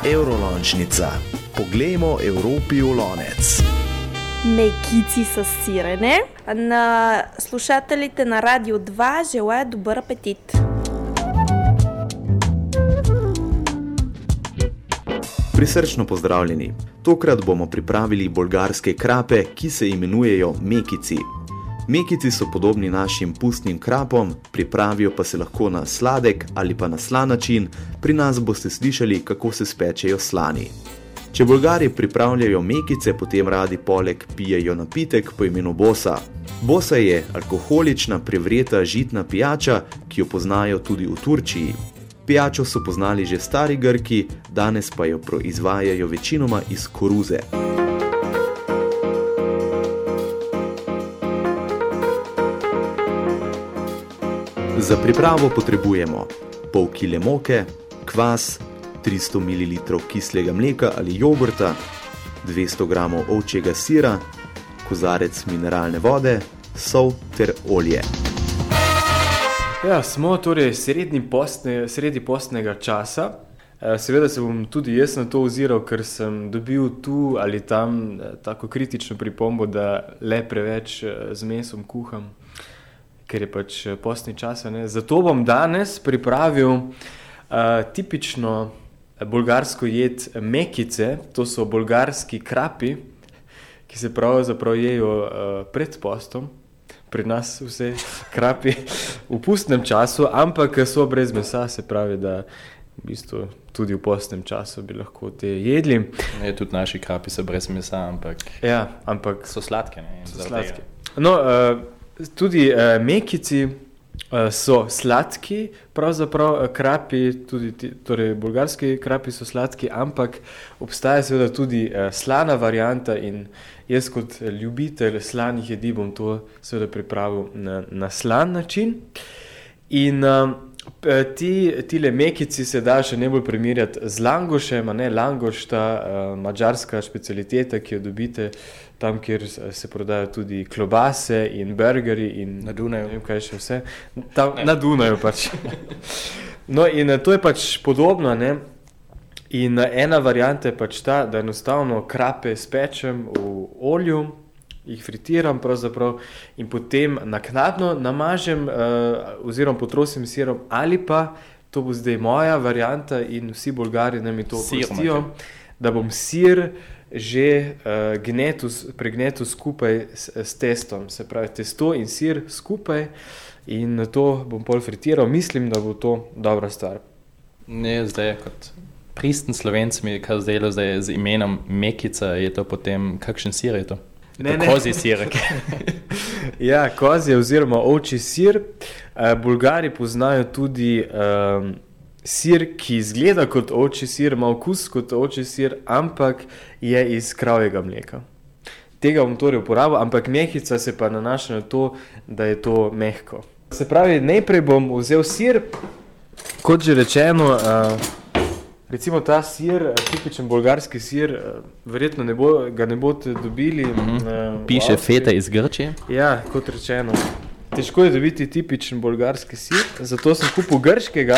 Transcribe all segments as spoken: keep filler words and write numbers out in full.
Evrolončnica. Poglejmo Evropi v lonec. Мекици с сирене. На слушателите на Радио два желая добър апетит. Prisrčno pozdravljeni. Tokrat bomo pripravili bolgarske krape, ki se imenujejo mekici. Mekici so podobni našim pustnim krapom, pripravijo pa se lahko na sladek ali pa na slan način. Pri nas boste slišali, kako se spečejo slani. Če Bolgari pripravljajo mekice, potem radi poleg pijejo napitek po imenu bosa. Bosa je alkoholična, prevreta žitna pijača, ki jo poznajo tudi v Turčiji. Pijačo so poznali že stari Grki, danes pa jo proizvajajo večinoma iz koruze. Za pripravo potrebujemo pol kile moke, kvas, tristo mililitrov kislega mleka ali jogurta, dvesto gramov ovčjega sira, kozarec mineralne vode, sol ter olje. Ja, smo torej sredi postne, sredi postnega časa. Seveda se bom tudi jaz na to oziral, ker sem dobil tu ali tam tako kritično pripombo, da le preveč z mesom kuham, ker je pač postni čas. Ne? Zato bom danes pripravil uh, tipično bolgarsko jed mekice. To so bolgarski krapi, ki se pravzaprav jejo uh, pred postom. Pri nas vse krapi v pustnem času, ampak so brez mesa, se pravi, da v bistvu tudi v postnem času bi lahko te jedli. Ne, tudi naši krapi so brez mesa, ampak, ja, ampak so sladke. Ne? So sladke. No, uh, tudi uh, mekici uh, so sladki, pravzaprav uh, krapi, tudi ti, torej bolgarski krapi so sladki, ampak obstaja seveda tudi uh, slana varianta in jaz kot ljubitelj slanih jedi bom to seveda pripravil na, na slan način. In uh, ti, tile mekici se da še najbolj primerjati z langošem, ne, langoš, ta uh, madžarska specialiteta, ki jo dobite tam, kjer se prodajo tudi klobase in burgeri in na Dunaju. Ne vem, kaj še vse. Tam, na Dunaju pač. No in to je pač podobno, ne. In ena varianta je pač ta, da enostavno krape spečem v olju, jih fritiram pravzaprav in potem naknadno namažem uh, oziroma potrosim sirom, ali pa, to bo zdaj moja varianta in vsi Bolgari ne mi to oprostijo, da bom sir že uh, gnetu, pregnetu skupaj s, s testom, se pravi testo in sir skupaj in to bom pol fritiral. Mislim, da bo to dobra stvar. Ne, zdaj kot pristen Slovenc mi je kar zdelo zdaj z imenom mekica, je to potem, kakšen sir je to? Ne, to ne. Kozji sirek. Ja, kozji oziroma ovčji sir. Uh, Bolgari poznajo tudi um, sir, ki izgleda kot ovčji sir, ima okus kot ovčji sir, ampak je iz kravjega mleka. Tega bom torej uporabil, ampak mekica se pa nanaša na to, da je to mehko. Se pravi, najprej bom vzel sir, kot že rečeno, uh, recimo ta sir, tipičen bolgarski sir, verjetno ne bo, ga ne boste dobili. Mm-hmm. Piše feta iz Grčije. Ja, kot rečeno. Težko je dobiti tipičen bolgarski sir, zato sem kupil grškega,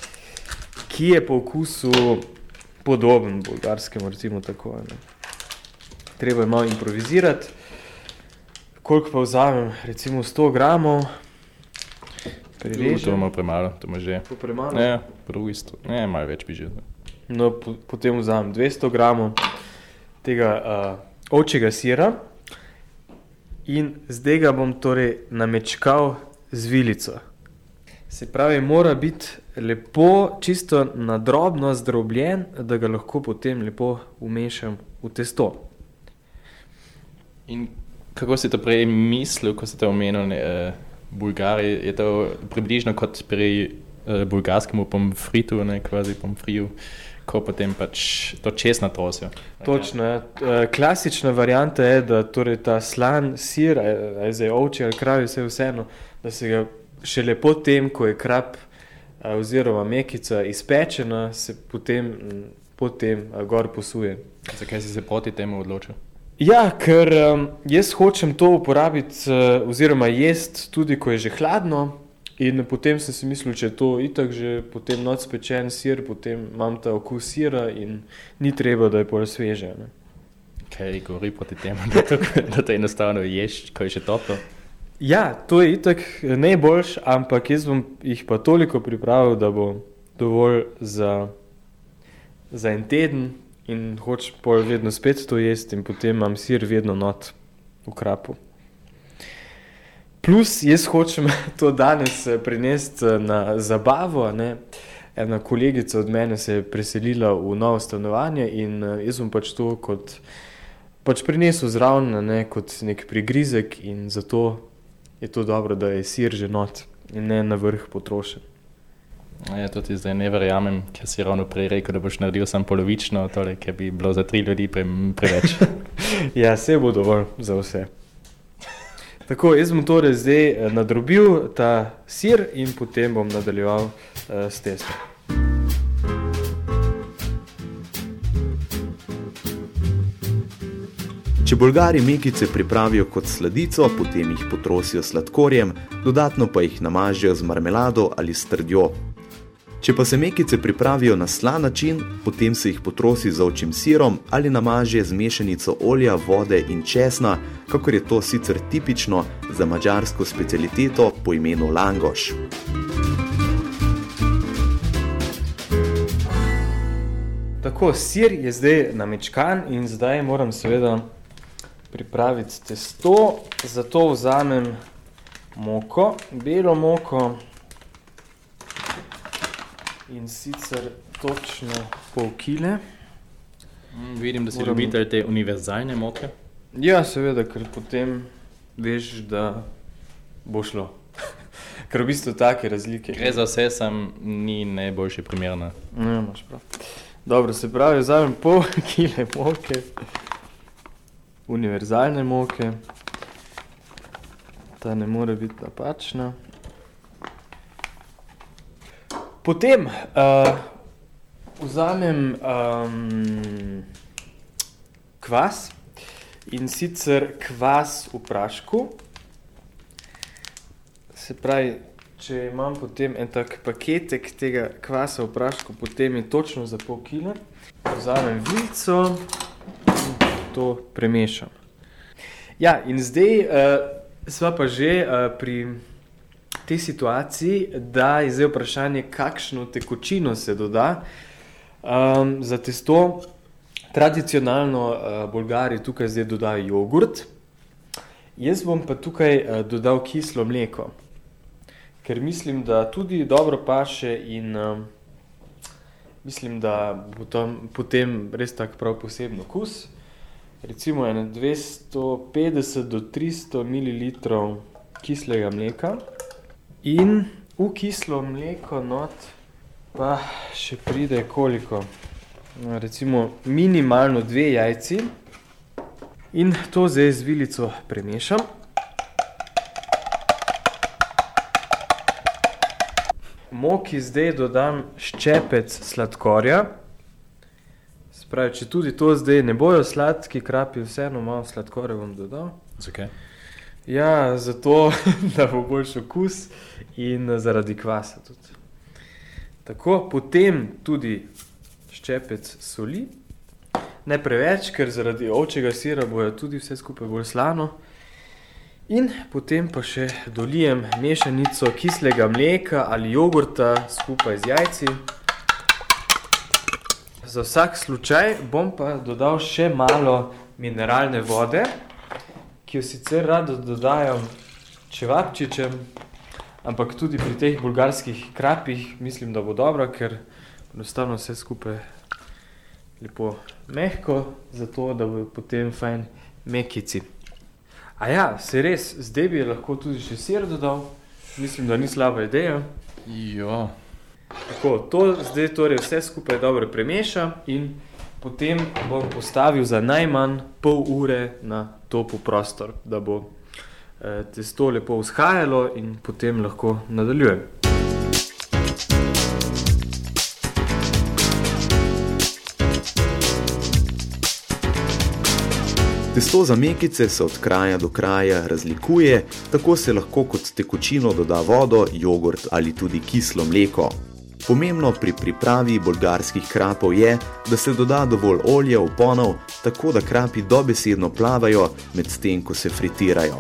ki je po okusu podoben bolgarskemu, recimo tako. Ne. Treba je malo improvizirati. Koliko pa vzamem? Recimo sto gramov. Prerežem. To ima premalo, to ima že. To premalo? Ne, prvo isto. Ne, malo več bi že. No, po, potem vzamem dvesto gramov tega uh, ovčjega sira in zdaj ga bom torej namečkal z vilico. Se pravi, mora biti lepo, čisto na drobno zdrobljen, da ga lahko potem lepo umešam v testo. In kako si to prej mislil, ko si to omenil, eh, Bulgari, je to približno kot pri eh, bulgarskemu pomfritu, ne, kvazi pomfriju, ko potem pač to česna trosijo. Točno, ja. Klasična varianta je, da torej ta slan sir, je zdaj ovčji ali kravji, vse vseeno, da se ga še lepo tem, ko je krap oziroma mekica izpečena, se potem, potem gor posuje. Zakaj si se proti temu odločil? Ja, ker um, jaz hočem to uporabiti uh, oziroma jest tudi, ko je že hladno, In potem sem si mislil, če je to itak že potem noc pečen sir, potem imam ta okus sira in ni treba, da je pol sveže. Ne? Kaj govori proti temu, da to, da to enostavno ješ, ko je še toplo? Ja, to je itak najboljš, ampak jaz bom jih pa toliko pripravil, da bo dovolj za, za en teden in hoč pol vedno spet to jesti in potem imam sir vedno not v krapu. Plus jaz hočem to danes prinesti na zabavo, ne. Ena kolegica od mene se je preselila v novo stanovanje in jaz bom pač to kot pač prinesel zraven, ne, kot nek prigrizek in zato je to dobro, da je sir že not in ne na vrh potrošen. Ja, to ti zdaj ne verjamem, ker si ravno prej rekel, da boš naredil sam polovično, torej, ker bi bilo za tri ljudi pre, preveč. Ja, se bo dovolj za vse. Tako, jaz bom torej zdaj nadrobil ta sir in potem bom nadaljeval uh, s testom. Če Bolgari mekice pripravijo kot sladico, potem jih potrosijo s sladkorjem, dodatno pa jih namažijo z marmelado ali s trdjo. Če pa se mekice pripravijo na slan način, potem se jih potrosi z ovčjim sirom ali namaže z mešanico olja, vode in česna, kakor je to sicer tipično za madžarsko specialiteto po imenu langoš. Tako, sir je zdaj namečkan in zdaj moram seveda pripraviti testo, zato vzamem moko, belo moko in sicer točno pol kile. Mm, vidim, da si Moram... ljubitelj te univerzalne moke. Ja, seveda, ker potem veš, da bo šlo. Ker v bistvu take razlike. Gre za vse, sam ni najboljše primerna. Ja, imaš prav. Dobro, se pravi, vzamem pol kile moke, univerzalne moke. Ta ne more biti napačna. Potem uh, vzamem um, kvas in sicer kvas v prašku. Se pravi, če imam potem en tak paketek tega kvasa v prašku, potem je točno za pol kile. Vzamem vilico in to premešam. Ja, in zdaj uh, sva pa že uh, pri tej situaciji, da je zdaj vprašanje, kakšno tekočino se doda. Um, za testo tradicionalno uh, Bolgari tukaj zdaj dodajo jogurt. Jaz bom pa tukaj uh, dodal kislo mleko, ker mislim, da tudi dobro paše in uh, mislim, da bo tam potem res tak prav poseben okus. Recimo ene dvesto petdeset do tristo mililitrov kislega mleka. In v kislo mleko not pa še pride koliko? Recimo minimalno dve jajci. In to zdaj z vilico premešam. Moki zdaj dodam ščepec sladkorja. Spravi, če tudi to zdaj ne bojo sladki krapi, vseeno malo sladkorja bom dodal. Zakaj? Ja, zato, da bo boljši okus in zaradi kvasa tudi. Tako, potem tudi ščepec soli. Ne preveč, ker zaradi ovčjega sira bojo tudi vse skupaj bolj slano. In potem pa še dolijem mešanico kislega mleka ali jogurta skupaj z jajci. Za vsak slučaj bom pa dodal še malo mineralne vode, ki jo sicer rado dodajam čevapčičem, ampak tudi pri teh bolgarskih krapih mislim, da bo dobro, ker enostavno vse skupaj lepo mehko, zato da bo potem fajn mekici. A ja, se res, zdaj bi lahko tudi še sir dodal, mislim, da ni slaba ideja. Jo. Tako, to zdaj torej vse skupaj dobro premešam in potem bom postavil za najmanj pol ure na topel prostor, da bo eh, testo lepo vzhajalo in potem lahko nadaljujem. Testo za mekice se od kraja do kraja razlikuje, tako se lahko kot tekočino doda vodo, jogurt ali tudi kislo mleko. Pomembno pri pripravi bolgarskih krapov je, da se doda dovolj olja v ponev, tako da krapi dobesedno plavajo, medtem ko se fritirajo.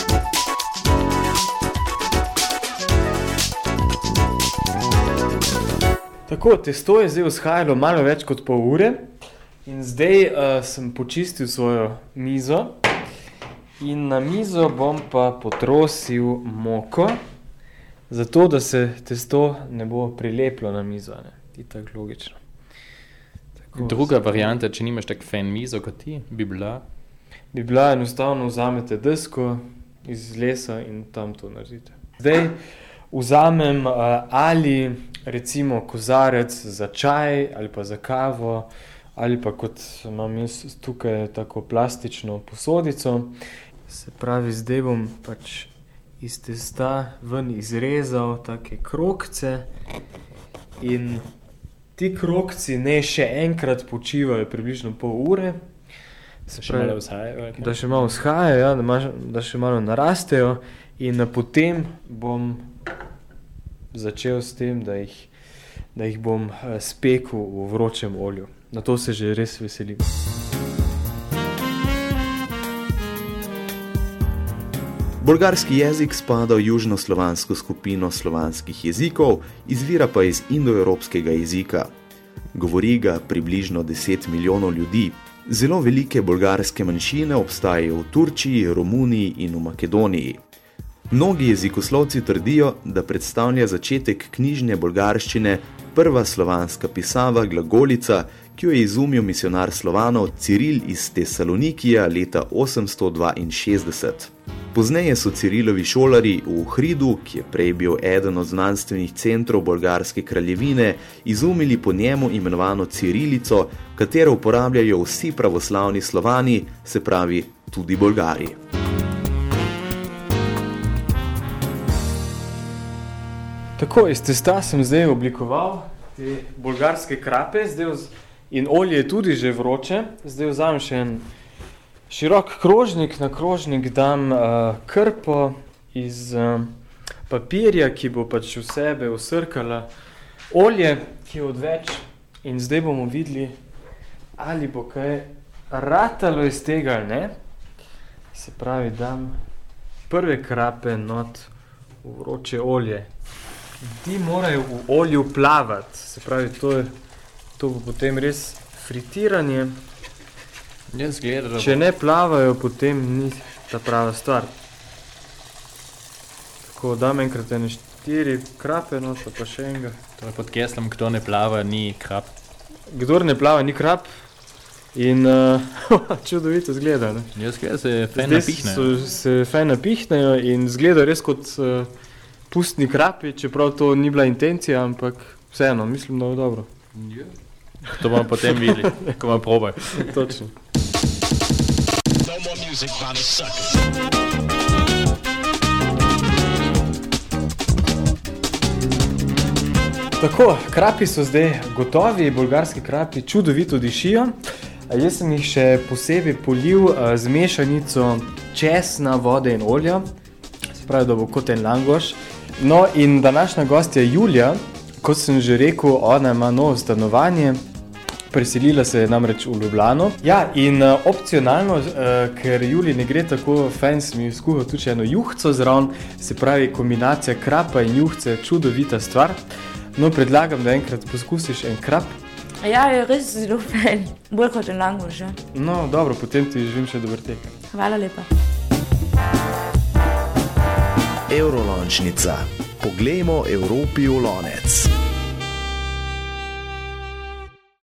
Tako, testo je zdaj vzhajalo malo več kot pol ure in zdaj uh, sem počistil svojo mizo in na mizo bom pa potrosil moko, zato da se testo ne bo prileplo na mizo, ne? Itak logično. Tako, Druga varianta, če nimaš tak fan mizo kot ti, bi bila? Bi bila enostavno vzamete desko iz lesa in tam to naredite. Zdaj vzamem uh, ali recimo kozarec za čaj ali pa za kavo ali pa kot imam jaz tukaj tako plastično posodico. Se pravi, zdaj bom pač iz testa ven izrezal take krogce in ti krogci ne še enkrat počivajo približno pol ure. Se še malo vzhajajo? Da še malo vzhajajo, ja, da, ma, da še malo narastejo in potem bom začel s tem, da jih, da jih bom spekel v vročem olju. Na to se že res veselim. Bolgarski jezik spada v južnoslovansko skupino slovanskih jezikov, izvira pa iz indoevropskega jezika. Govori ga približno deset milijonov ljudi. Zelo velike bolgarske manjšine obstajajo v Turčiji, Romuniji in v Makedoniji. Mnogi jezikoslovci trdijo, da predstavlja začetek knjižne bolgarščine prva slovanska pisava glagolica, ki jo je izumil misionar Slovanov Ciril iz Tesalonikija leta osemsto dvainšestdeset. Pozneje so Cirilovi šolari v Ohridu, ki je prej bil eden od znanstvenih centrov bolgarske kraljevine, izumili po njemu imenovano cirilico, katero uporabljajo vsi pravoslavni Slovani, se pravi tudi Bolgari. Tako, iz testa sem zdaj oblikoval te bolgarske krape zdaj vz... in olje je tudi že vroče. Zdaj vzamem še en širok krožnik, na krožnik dam uh, krpo iz uh, papirja, ki bo pač v sebe vsrkala olje, ki je odveč in zdaj bomo videli, ali bo kaj ratalo iz tega ali ne. Se pravi, dam prve krape not v vroče olje. Ti morajo v olju plavati, se pravi, to, je, to bo potem res fritiranje. Zgleda, Če ne plavajo, potem ni ta prava stvar. Tako, dam enkrat ene štiri krape, no, pa še enega. Torej pod geslom, kdo ne plava, ni krap. Kdor ne plava, ni krap. In uh, čudovito zgleda, ne? Jaz gleda, se fajn napihnejo. Se fajn napihnejo in zgleda res kot uh, pustni krapi, čeprav to ni bila intencija, ampak vseeno, mislim, da je dobro. Ja. To bomo potem videli, ko bomo probaj. Točno. Tako, krapi so zdaj gotovi, bolgarski krapi čudovito dišijo. Jaz sem jih še posebej polil z mešanico česna, vode in olja, se pravi, da bo kot en langoš. No in današnja gostja Julija, kot sem že rekel, ona ima novo stanovanje, preselila se je namreč v Ljubljano. Ja, in uh, opcionalno, uh, ker Juliji ne gre tako fajn, sem ji skuhal tudi eno juhco zraven, se pravi kombinacija krapa in juhce, čudovita stvar. No, predlagam, da enkrat poskusiš en krap. Ja, je res zelo fajn, bolj kot en langoš, že. No, dobro, potem ti želim še dober tek. Hvala lepa. Eurolončnica. Poglejmo Evropi v lonec.